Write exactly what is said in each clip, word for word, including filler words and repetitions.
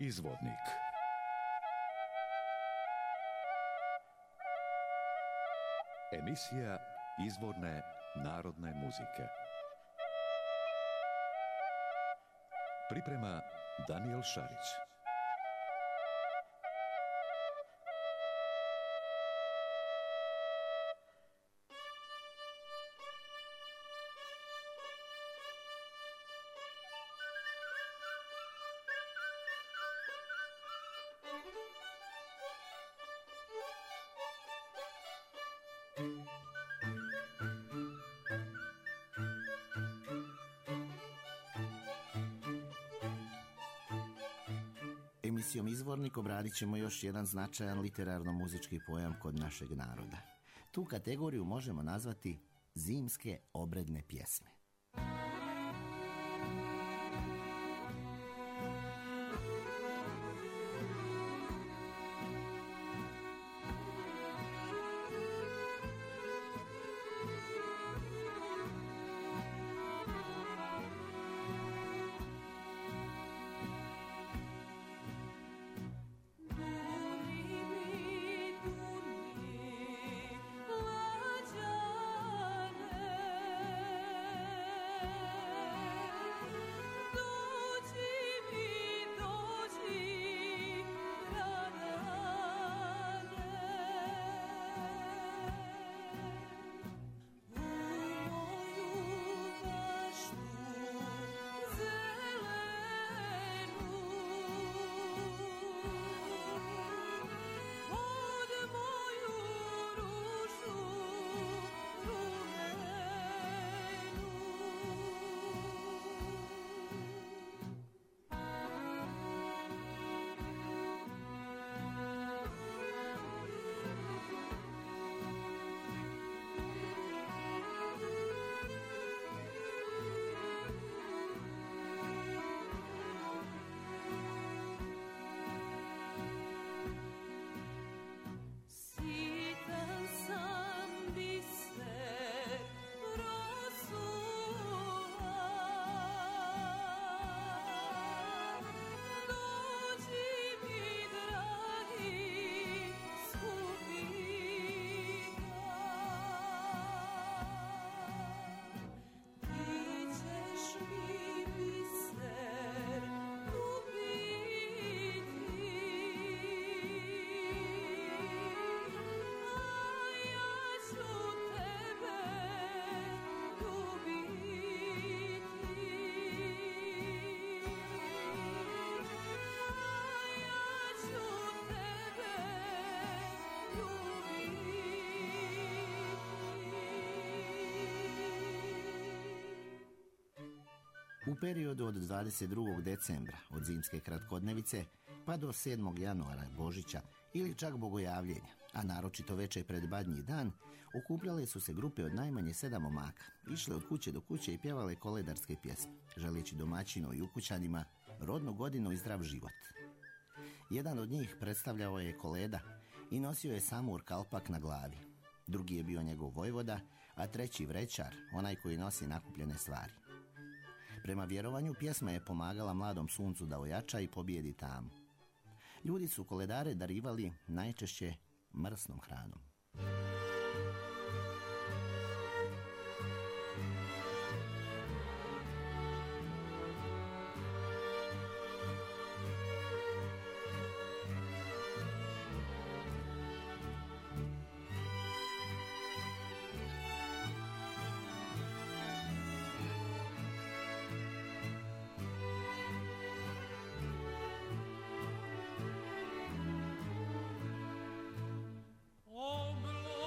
Izvodnik. Emisija izvorne narodne muzike. Priprema Danijel Šarić. Emisijom Izvornik obradit ćemo još jedan značajan literarno-muzički pojam kod našeg naroda. Tu kategoriju možemo nazvati zimske obredne pjesme. U periodu od dvadeset drugog decembra, od zimske kratkodnevice, pa do sedmog januara, Božića, ili čak bogojavljenja, a naročito večer pred Badnji dan, okupljale su se grupe od najmanje sedam momaka, išle od kuće do kuće i pjevale koledarske pjesme, želeći domaćinu i ukućanima rodnu godinu i zdrav život. Jedan od njih predstavljao je Koleda i nosio je samur kalpak na glavi. Drugi je bio njegov vojvoda, a treći vrećar, onaj koji nosi nakupljene stvari. Prema vjerovanju, pjesma je pomagala mladom suncu da ojača i pobijedi tamu. Ljudi su koledare darivali najčešće mrsnom hranom. Oblo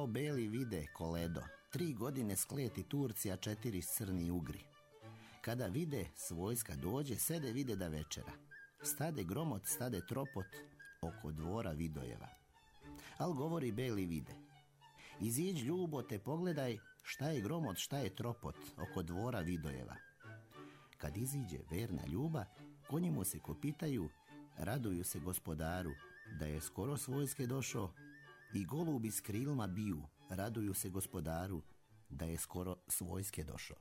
O beli vide koledo, tri godine skleti Turci, a četiri crni Ugri. Kada vide, s vojska dođe, sede vide da večera. Stade gromot, stade tropot, oko dvora Vidojeva. Al govori beli vide: iziđ ljubo, te pogledaj, šta je gromot, šta je tropot, oko dvora Vidojeva. Kad iziđe verna ljuba, konji mu se kopitaju, raduju se gospodaru, da je skoro s vojske došao, i golubi s krilima biju, raduju se gospodaru, da je skoro s vojske došao.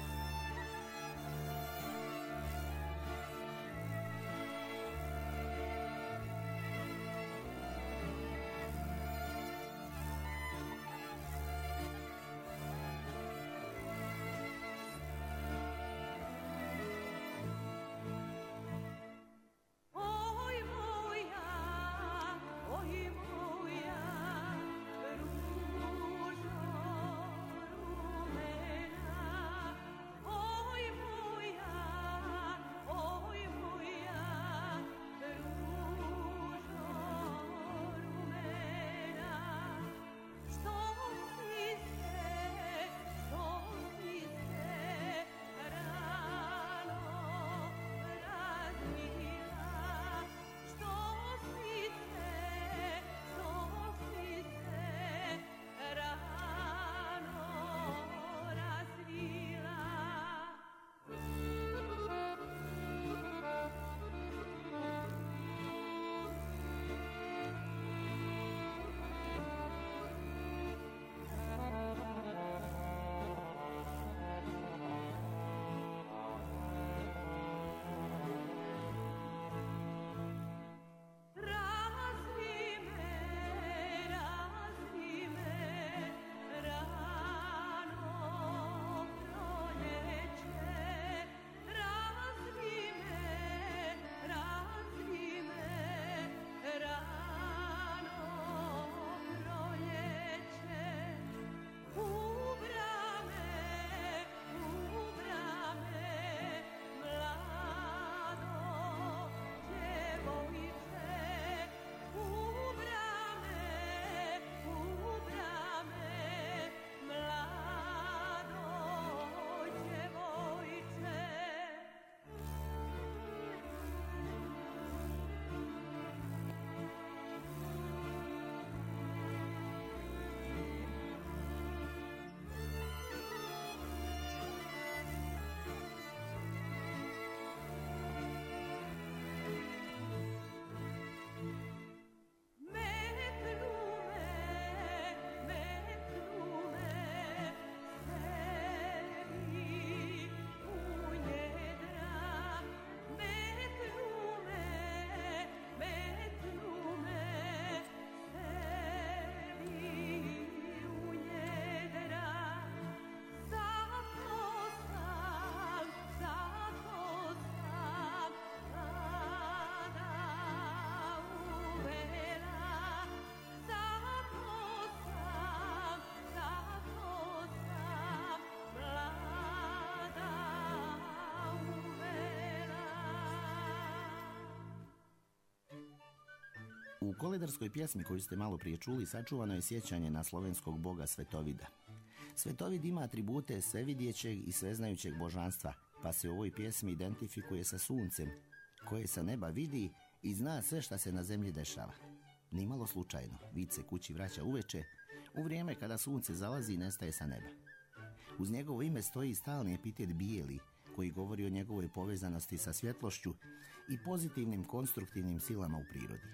U koledarskoj pjesmi koju ste malo prije čuli sačuvano je sjećanje na slovenskog boga Svetovida. Svetovid ima atribute svevidjećeg i sveznajućeg božanstva, pa se u ovoj pjesmi identifikuje sa suncem, koje sa neba vidi i zna sve šta se na zemlji dešava. Nimalo slučajno, vid se kući vraća uveče, u vrijeme kada sunce zalazi i nestaje sa neba. Uz njegovo ime stoji stalni epitet bijeli, koji govori o njegovoj povezanosti sa svjetlošću i pozitivnim konstruktivnim silama u prirodi.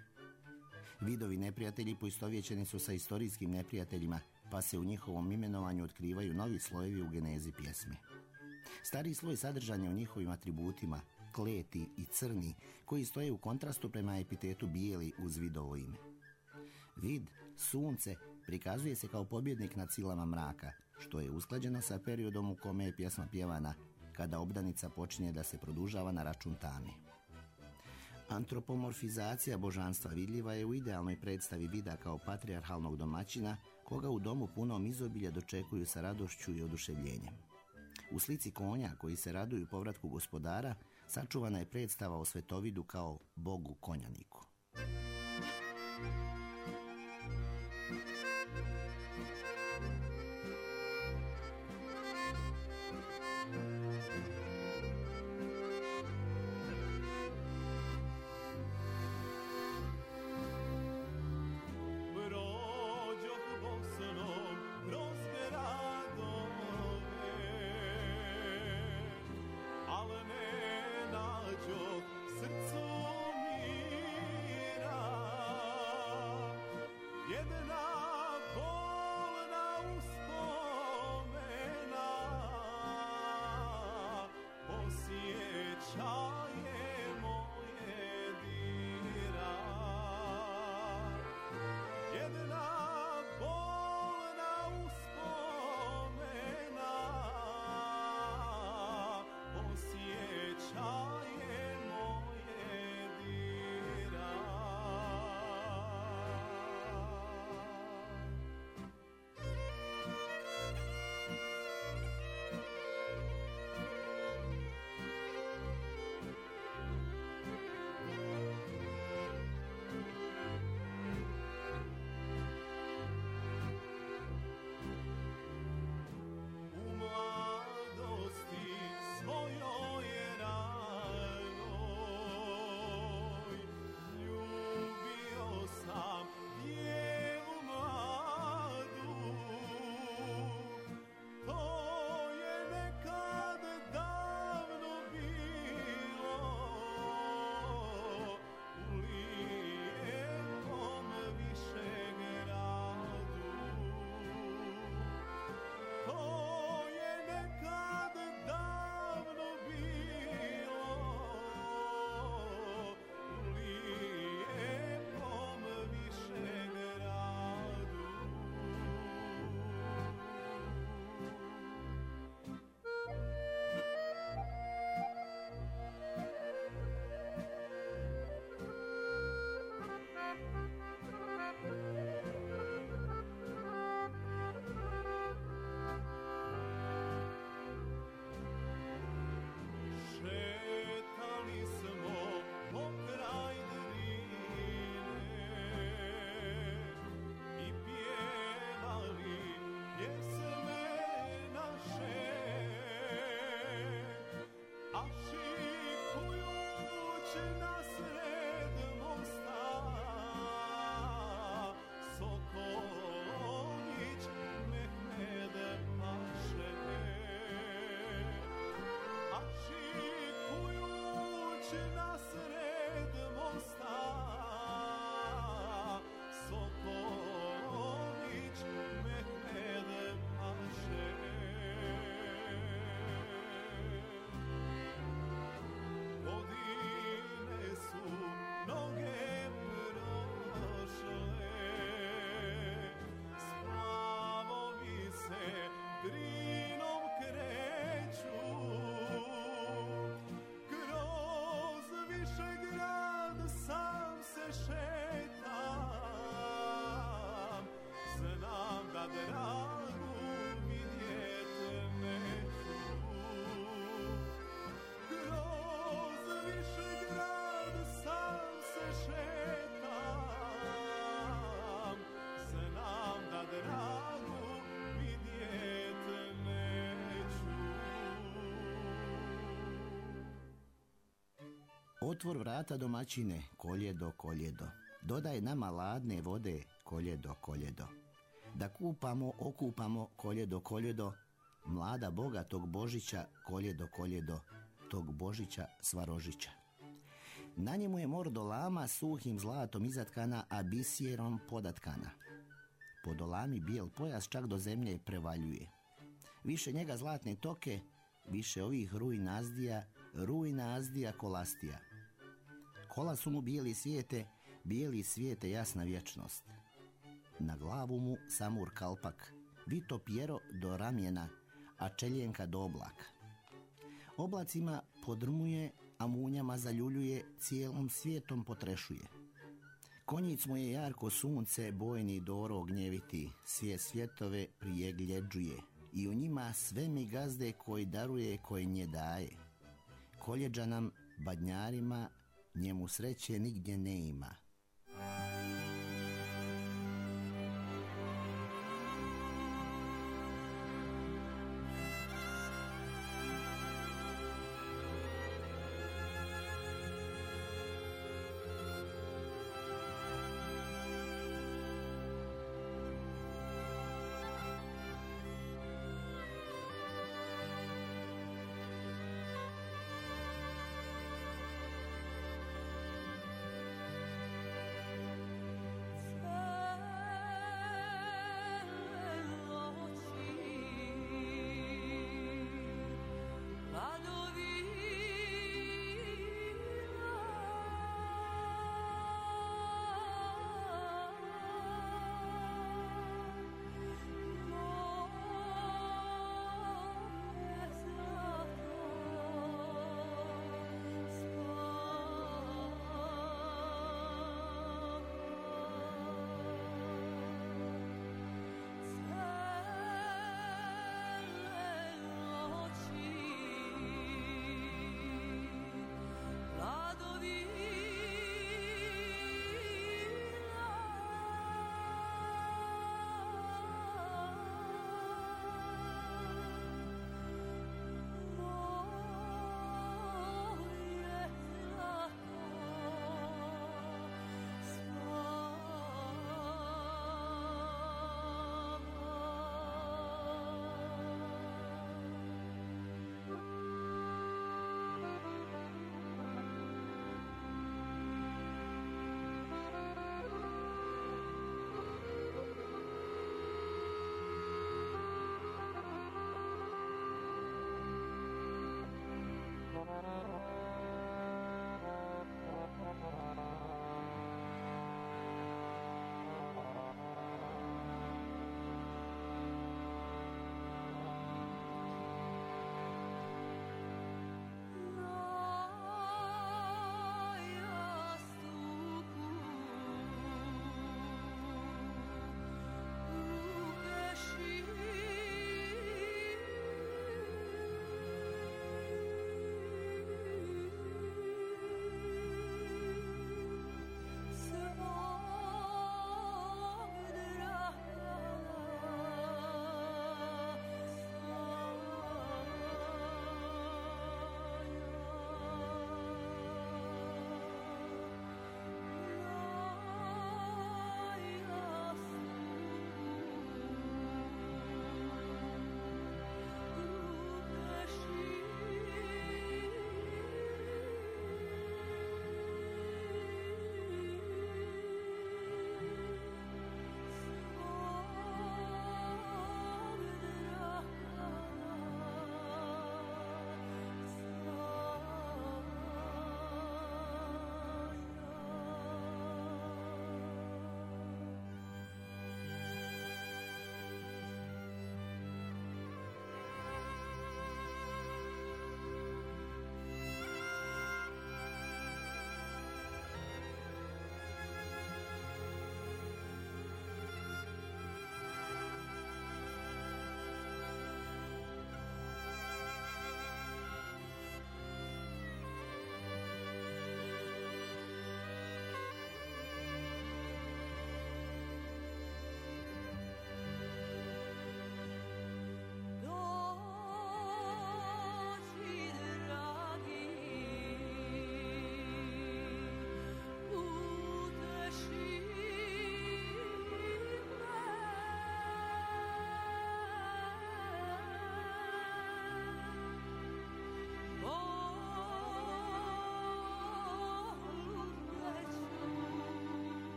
Vidovi neprijatelji poistovjećeni su sa istorijskim neprijateljima, pa se u njihovom imenovanju otkrivaju novi slojevi u genezi pjesme. Stariji sloj sadržan je u njihovim atributima, kleti i crni, koji stoje u kontrastu prema epitetu bijeli uz vidovo ime. Vid, sunce, prikazuje se kao pobjednik nad silama mraka, što je usklađeno sa periodom u kome je pjesma pjevana, kada obdanica počinje da se produžava na račun tame. Antropomorfizacija božanstva vidljiva je u idealnoj predstavi vida kao patrijarhalnog domaćina, koga u domu punom izobilja dočekuju sa radošću i oduševljenjem. U slici konja koji se raduju povratku gospodara, sačuvana je predstava o Svetovidu kao bogu konjaniku. Otvor vrata domaćine, koljedo, koljedo. Dodaj nama ladne vode, koljedo, koljedo. Da kupamo, okupamo, koljedo, koljedo. Mlada Boga tog Božića, koljedo, koljedo. Tog Božića Svarožića. Na njemu je mordolama suhim zlatom izatkana, a bisjerom podatkana. Po dolami bijel pojas čak do zemlje prevaljuje. Više njega zlatne toke, više ovih rujnazdija, rujnazdija kolastija. Kola su mu bijeli svijete, bijeli svijete jasna vječnost. Na glavu mu samur kalpak, vito pjero do ramjena, a čeljenka do oblaka. Oblacima podrmuje, a munjama zaljuljuje, cijelom svijetom potrešuje. Konjic mu je jarko sunce, bojni doro gnjeviti, sve svjetove prijegljeđuje i u njima sve mi gazde koji daruje, koji nje daje. Koljeđa nam, badnjarima, njemu sreće nigdje ne ima.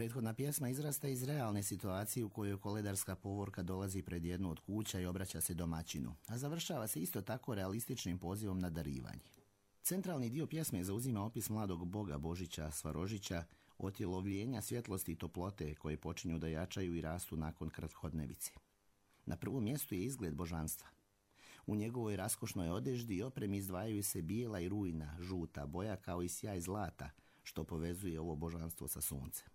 Prethodna pjesma izrasta iz realne situacije u kojoj koledarska povorka dolazi pred jednu od kuća i obraća se domaćinu, a završava se isto tako realističnim pozivom na darivanje. Centralni dio pjesme zauzima opis mladog boga Božića Svarožića, otjelovljenja svjetlosti i toplote koje počinju da jačaju i rastu nakon kratkodnevice. Na prvom mjestu je izgled božanstva. U njegovoj raskošnoj odeždi i opremi izdvajaju se bijela i rujna, žuta boja kao i sjaj zlata, što povezuje ovo božanstvo sa suncem.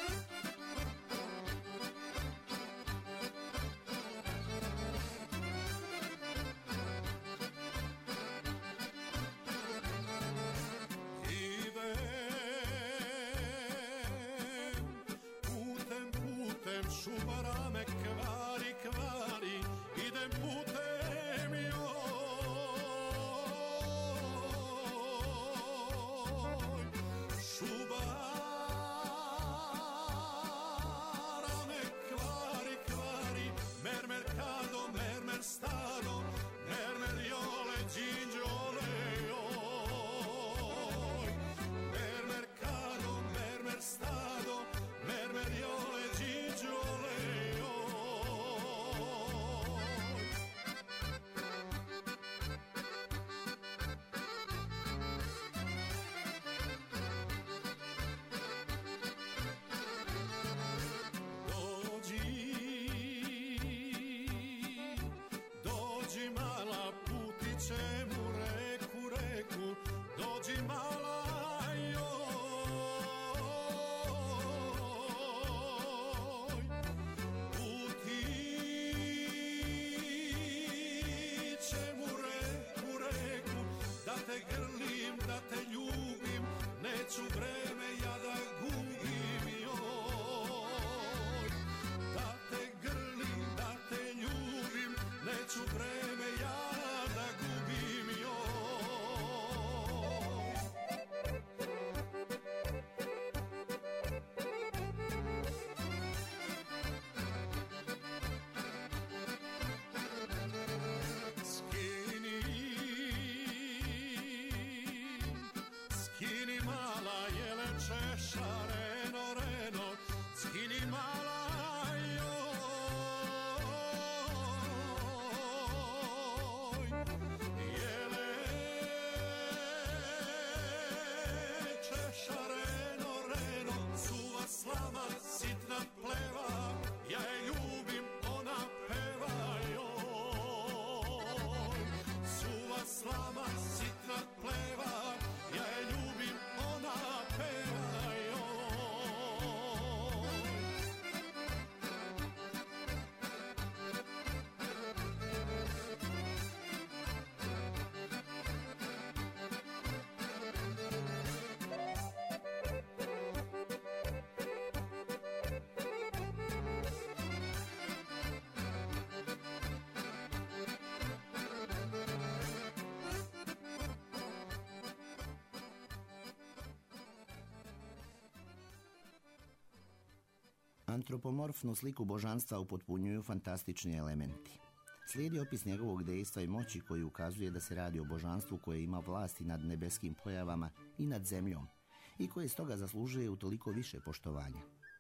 Antropomorfnu sliku božanstva upotpunjuju fantastični elementi. Slijedi opis njegovog dejstva i moći koji ukazuje da se radi o božanstvu koje ima vlasti nad nebeskim pojavama i nad zemljom i koje stoga zaslužuje utoliko više poštovanja.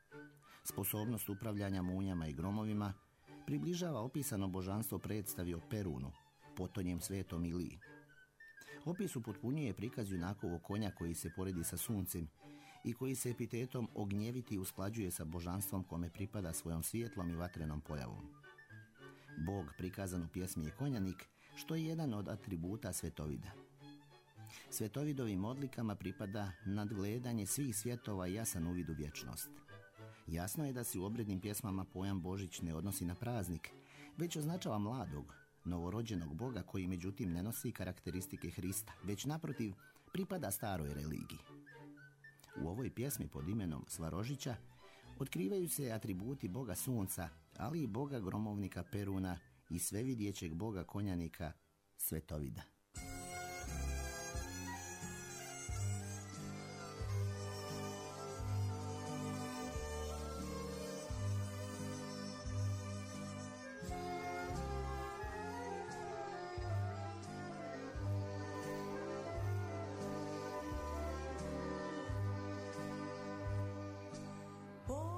Sposobnost upravljanja munjama i gromovima približava opisano božanstvo predstavi o Perunu, potonjem svetom Iliji. Opis upotpunjuje prikaz junakovog konja koji se poredi sa suncem i koji se epitetom ognjeviti usklađuje sa božanstvom kome pripada svojom svijetlom i vatrenom pojavom. Bog prikazan u pjesmi je konjanik, što je jedan od atributa Svetovida. Svetovidovim odlikama pripada nadgledanje svih svjetova i jasan uvid u vječnost. Jasno je da se u obrednim pjesmama pojam Božić ne odnosi na praznik, već označava mladog, novorođenog Boga koji međutim ne nosi karakteristike Hrista, već naprotiv pripada staroj religiji. U ovoj pjesmi pod imenom Svarožića otkrivaju se atributi Boga Sunca, ali i Boga gromovnika Peruna i svevidjećeg Boga konjanika Svetovida. Oh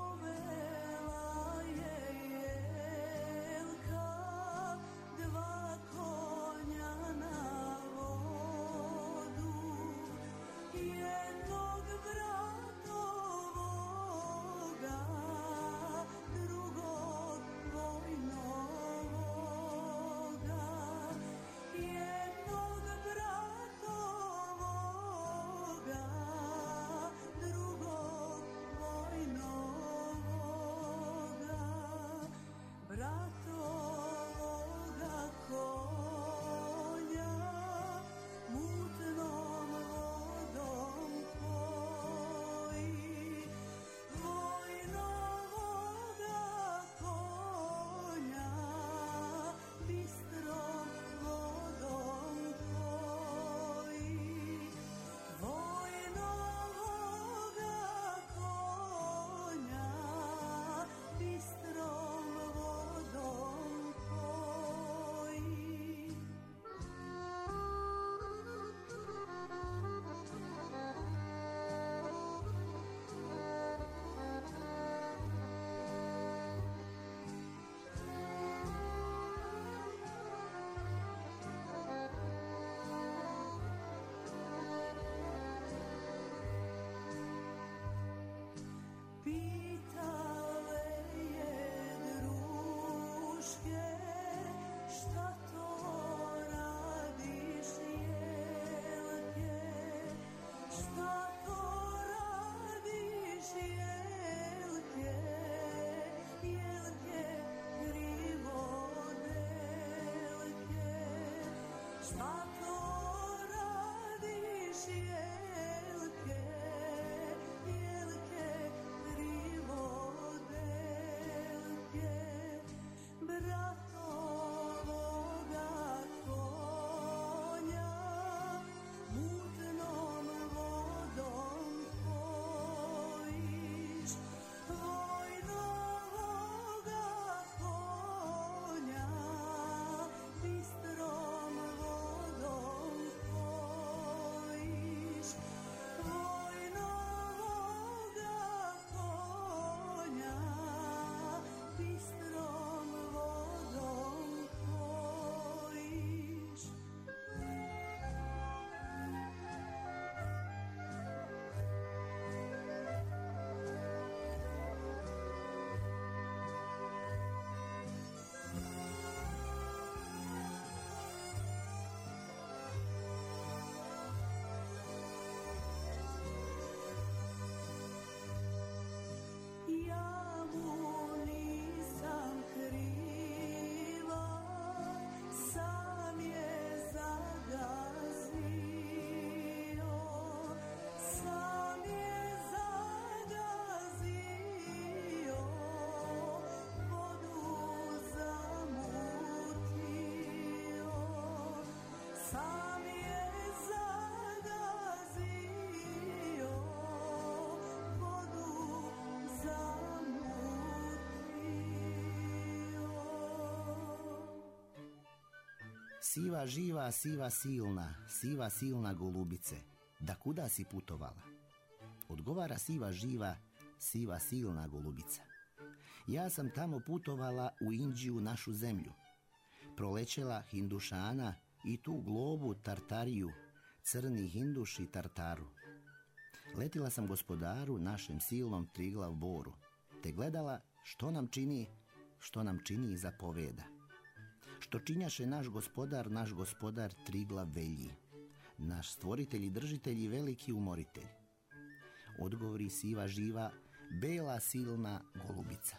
Siva živa, siva silna, siva silna golubice, da kuda si putovala? Odgovara siva živa, siva silna golubica. Ja sam tamo putovala u Indiju, našu zemlju. Prolećela Hindušana i tu globu Tartariju, crni Hinduši Tartaru. Letila sam gospodaru, našem silnom Triglav boru, te gledala što nam čini, što nam čini i zapoveda. Što činjaše naš gospodar, naš gospodar Triglav velji, naš stvoritelj i držitelj i veliki umoritelj. Odgovori siva živa, bela silna golubica.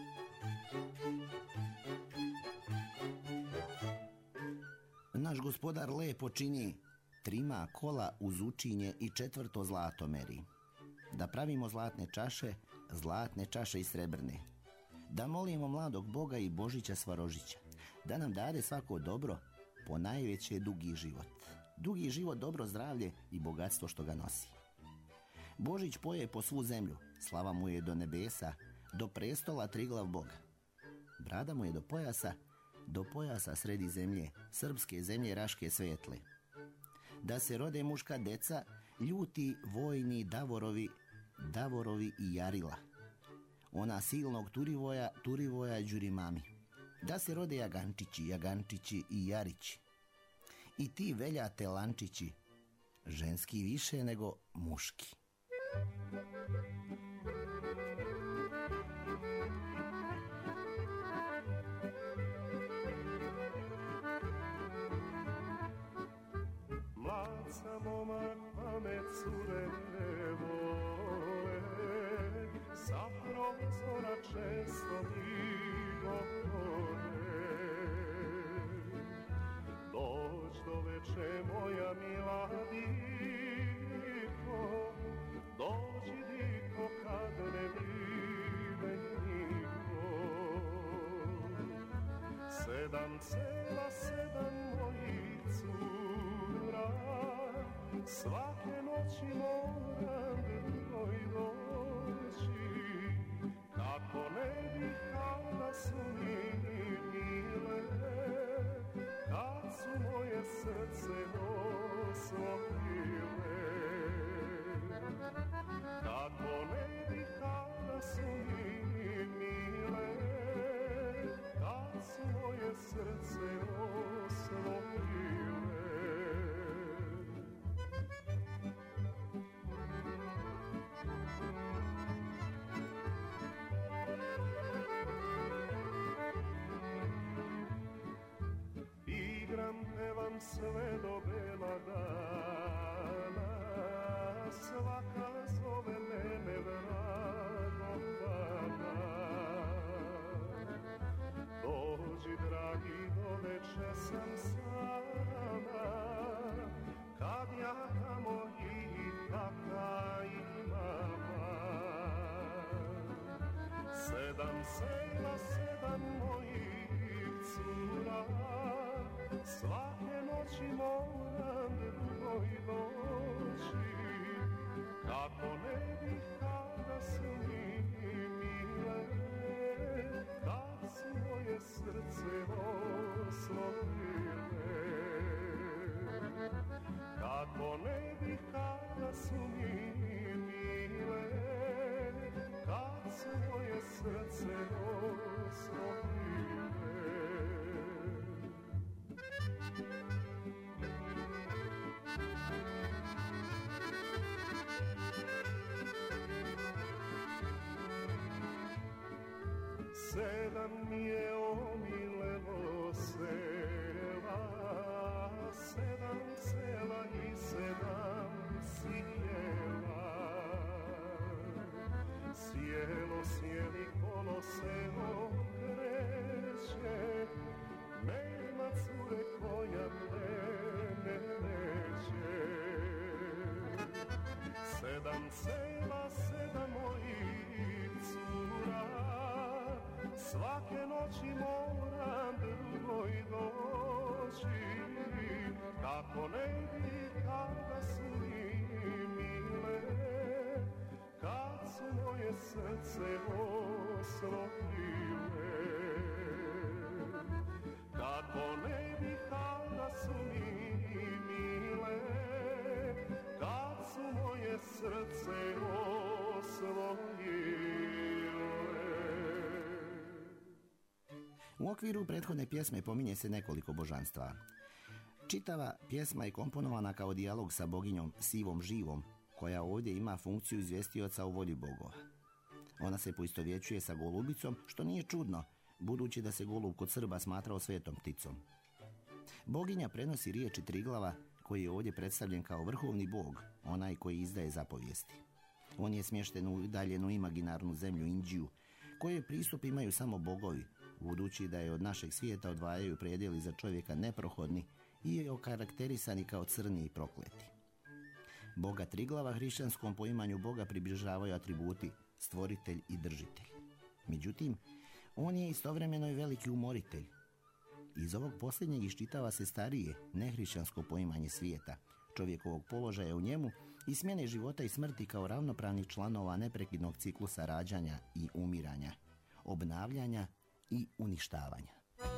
Naš gospodar lepo čini, trima kola uz učinje i četvrto zlato meri. Da pravimo zlatne čaše, zlatne čaše i srebrne. Da molimo mladog Boga i Božića Svarožića, da nam dade svako dobro, po najveće dugi život. Dugi život, dobro zdravlje i bogatstvo što ga nosi. Božić poje po svu zemlju, slava mu je do nebesa, do prestola Triglav Boga. Brada mu je do pojasa, do pojasa sredi zemlje, srpske zemlje Raške svetle. Da se rode muška deca, ljuti vojni Davorovi, Davorovi i Jarila. Ona silnog Turivoja, Turivoja Đurimami. Da se rode Jagančići, Jagančići i Jarići. I ti veljate lančići, ženski više nego muški. Mlad sam momak, pamet cure vole, sa prozora često mi govore. Dođ do veče moja mila diko, dođi diko kad ne vide niko. Sedam cela, sedam mojih cura, svake noći moram drugoj doći. Kako ne bih kada su mi mile, kad su moje srce osvojile. Kako ne bih kada su mi mile, kad su moje srce osvojile. Igram, pevam sve do bela dana, svaka zove mene Dragovana. Dođi, dragi, do veče sam sama, kad ja tamo i tata i mama. Sedam sela, sedam mojih cura, svake noći moram drugoj doći. Kako ne bih kada su mi mile, kad su moje srce osvojile. Kako ne bih kada su mi mile, kad su moje srce osvojile. Sedam mi je omilelo sela, sedam sela i sedam sjela. Sjelo, sjeli, kolo se okreće, nema cure koja mene neće. Sedam sela, sedam mojih cura, svake noći moram drugoj doći. Kako ne bi kada su mi mile, kad su moje srce osvojile. Kako ne bi kada srce osvojile. U okviru prethodne pjesme pominje se nekoliko božanstva. Čitava pjesma je komponovana kao dijalog sa boginjom Sivom Živom, koja ovdje ima funkciju izvjestioca u volji bogova. Ona se poistovjećuje sa golubicom, što nije čudno, budući da se golub kod Srba smatrao svetom pticom. Boginja prenosi riječi Triglava, koji je ovdje predstavljen kao vrhovni bog, onaj koji izdaje zapovijesti. On je smješten u udaljenu imaginarnu zemlju Indiju, koje pristup imaju samo bogovi, budući da je od našeg svijeta odvajaju predjeli za čovjeka neprohodni i je okarakterisani kao crni i prokleti. Boga Triglava hrišćanskom poimanju Boga približavaju atributi stvoritelj i držitelj. Međutim, on je istovremeno i veliki umoritelj. Iz ovog posljednjeg iščitava se starije, nehrišćansko poimanje svijeta, čovjekovog položaja u njemu i smjene života i smrti kao ravnopravnih članova neprekidnog ciklusa rađanja i umiranja, obnavljanja i uništavanja.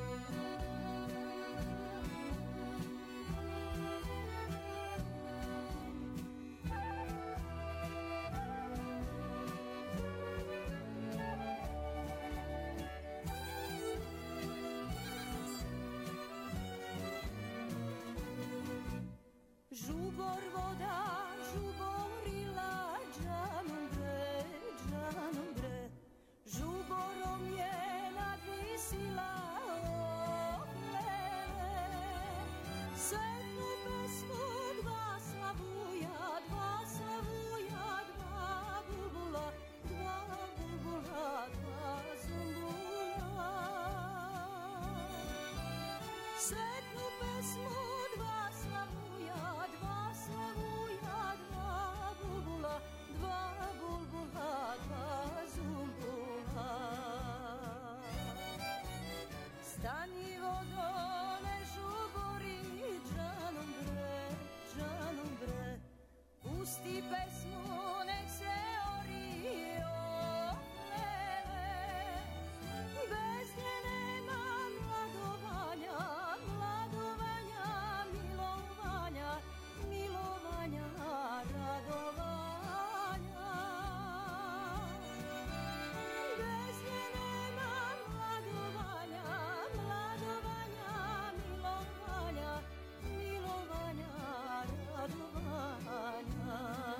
Žubor voda žuborila džanom bre, džanom bre, žuborom je nadvisila oplele. Sednu pesmu dva slavuja, dva slavuja, dva bulbula, dva bulbula, dva zumbula. Sednu pesmu dva slavuja, dva slavuja, dva bulbula, dva bulbula, dva zumbula. Stani vodo, ne žubori, džanom bre, džanom bre, pusti pesmu, nek se ori oplele. Bez nje nema mladovanja, mladovanja, milovanja, milovanja, radovanja. Bez nje nema mladovanja, mladovanja, milovanja, milovanja, radovanja.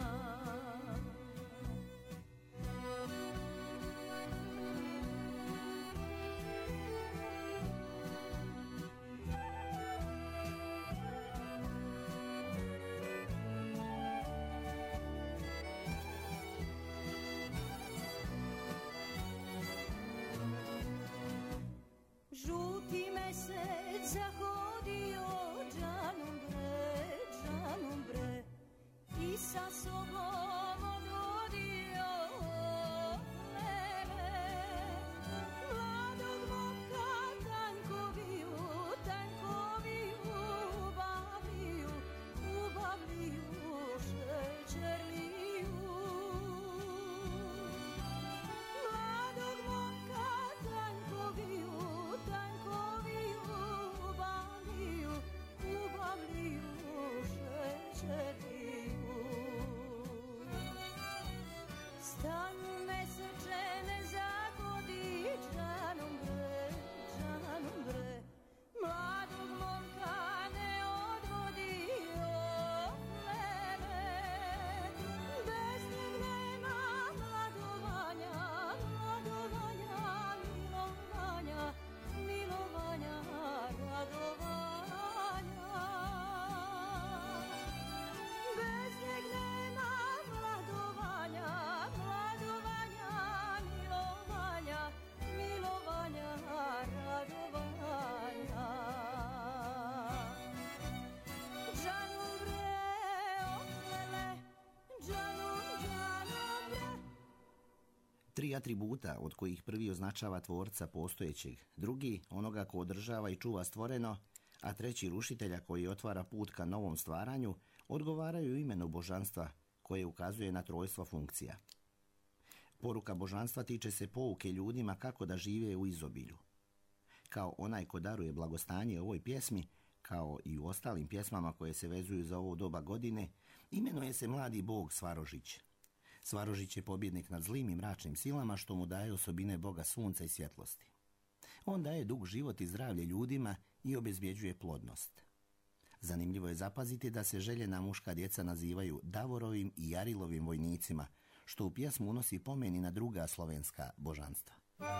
Žuti mesec zahodio džanom bre, džanom bre, i sa sobom odvodio lele. Mladog momka tankoviju, tankoviju, ubavliju, ubavliju šećerliju. Mladog momka tankoviju, tankoviju, ubavliju, ubavliju šećerliju. Stan meseče ne zagodi džanom bre, džanom bre, mladog momka ne odvodi oplele. Bez njeg nema mladovanja, mladovanja, milovanja, milovanja, radovanja. Bez njeg nema mladovanja, mladovanja, milovanja, milovanja, radovanja. Džanom bre, oplele, džanom, džanom bre. Tri atributa, od kojih prvi označava tvorca postojećeg, drugi onoga ko održava i čuva stvoreno, a treći rušitelja koji otvara put ka novom stvaranju, odgovaraju imenu božanstva koje ukazuje na trojstvo funkcija. Poruka božanstva tiče se pouke ljudima kako da žive u izobilju. Kao onaj ko daruje blagostanje ovoj pjesmi, kao i u ostalim pjesmama koje se vezuju za ovo doba godine, Imenuje se mladi bog Svarožić. Svarožić je pobjednik nad zlim i mračnim silama što mu daje osobine boga sunca i svjetlosti. On daje dug život i zdravlje ljudima i obezbjeđuje plodnost. Zanimljivo je zapaziti da se željena muška djeca nazivaju Davorovim i Jarilovim vojnicima, što u pjesmu unosi pomeni na druga slovenska božanstva.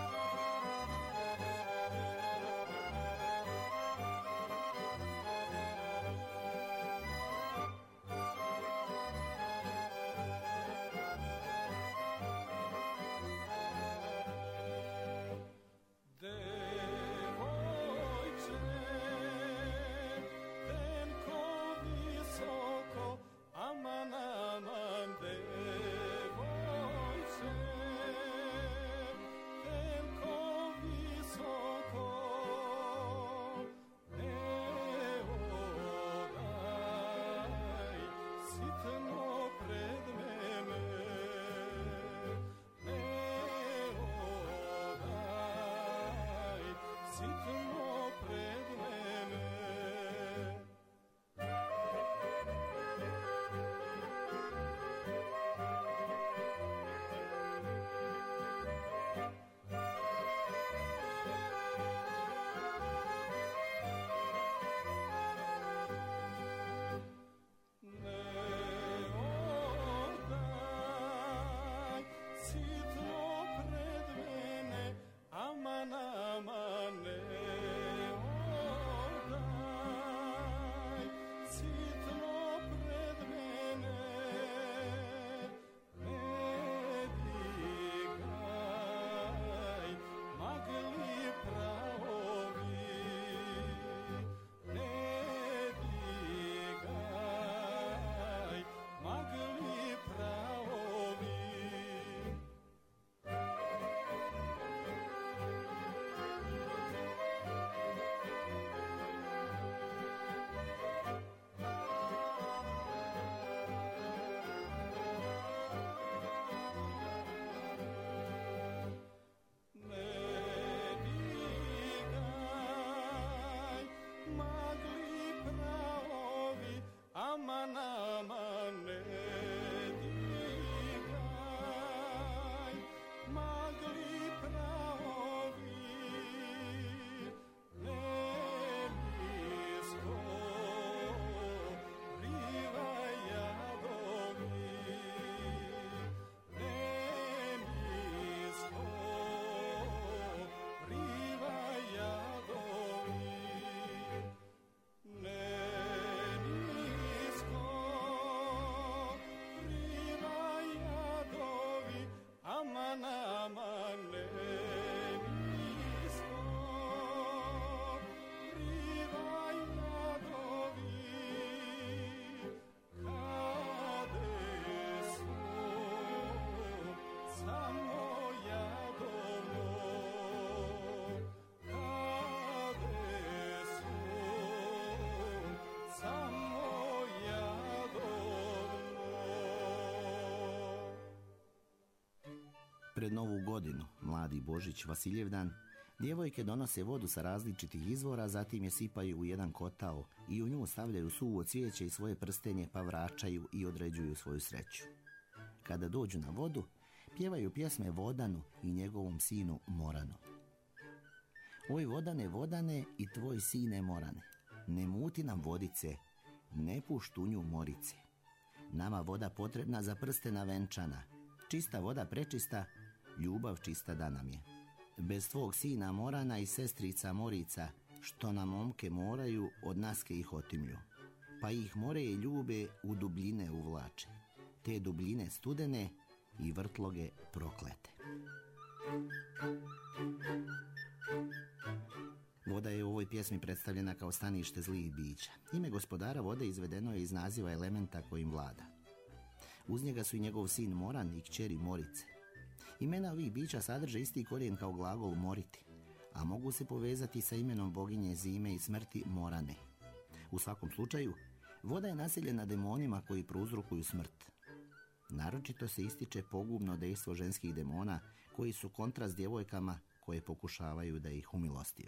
Pred Novu godinu, mladi Božić, Vasiljevdan, djevojke donose vodu sa različitih izvora, zatim je sipaju u jedan kotao i u nju stavljaju suvo cvijeće i svoje prstenje, pa vraćaju i određuju svoju sreću. Kada dođu na vodu, pjevaju pjesme Vodanu i njegovom sinu Moranu. Oj Vodane, Vodane i tvoj sine Morane, ne muti nam vodice, ne puštunju morice. Nama voda potrebna za prstena venčana, čista voda prečista, ljubav čista da nam je. Bez tvog sina Morana i sestrica Morica, što nam momke moraju, od naske ih otimlju. Pa ih more i ljube u dubljine uvlače, te dubljine studene i vrtloge proklete. Voda je u ovoj pjesmi predstavljena kao stanište zlih bića. Ime gospodara vode izvedeno je iz naziva elementa kojim vlada. Uz njega su i njegov sin Moran i kćeri Morice. Imena ovih bića sadrže isti korijen kao glagol moriti, a mogu se povezati sa imenom boginje zime i smrti Morane. U svakom slučaju, voda je naseljena demonima koji prouzrokuju smrt. Naročito se ističe pogubno dejstvo ženskih demona koji su kontrast djevojkama koje pokušavaju da ih umilostive.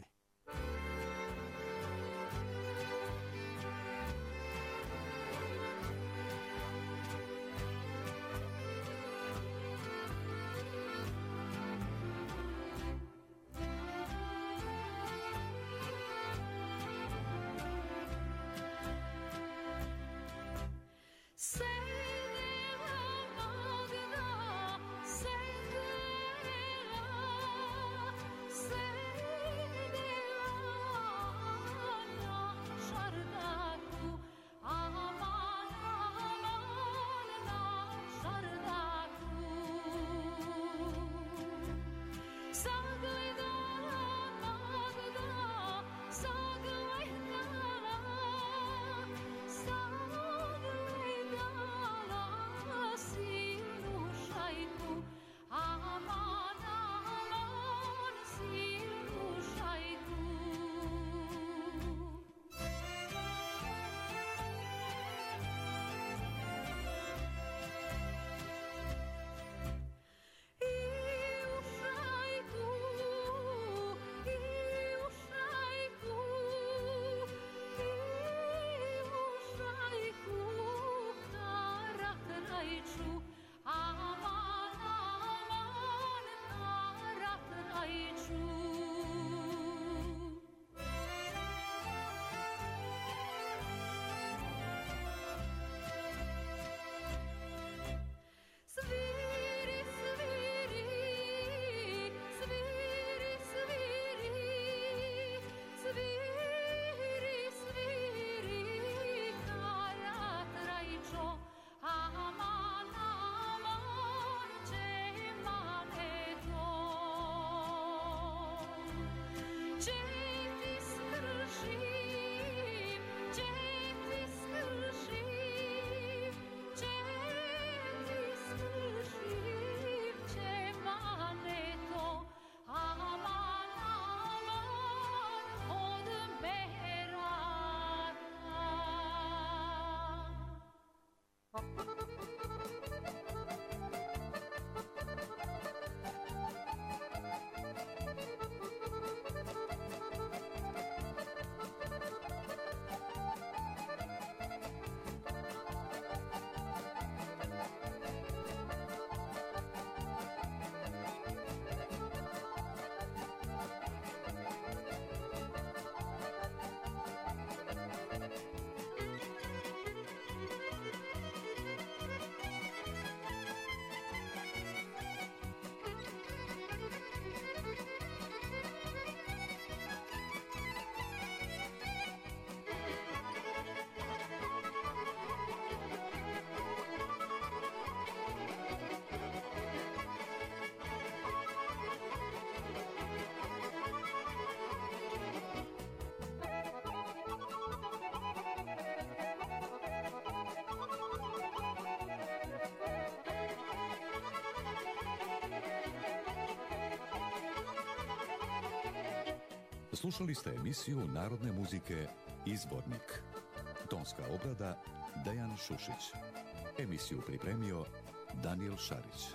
Slušali ste emisiju narodne muzike Izvornik. Tonska obrada Dejan Šušić. Emisiju pripremio Daniel Šarić.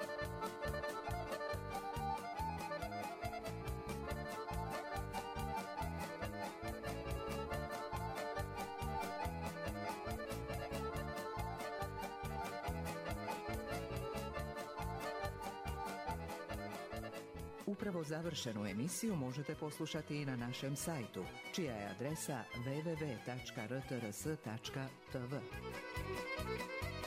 Upravo završenu emisiju možete poslušati i na našem sajtu, čija je adresa w w w tačka r t r s tačka t v.